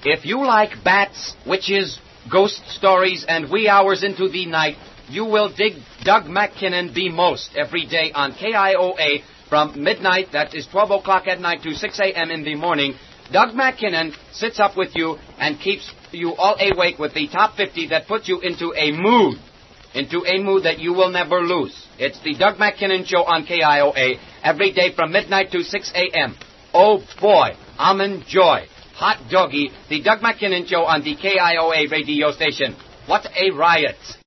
If you like bats, witches, ghost stories, and wee hours into the night, you will dig Doug McKinnon the most every day on KIOA from midnight, that is 12 o'clock at night, to 6 a.m. in the morning. Doug McKinnon sits up with you and keeps you all awake with the top 50 that puts you into a mood that you will never lose. It's the Doug McKinnon Show on KIOA every day from midnight to 6 a.m. Oh boy, Almond Joy, Hot Doggy, the Doug McKinnon Show on the KIOA radio station. What a riot.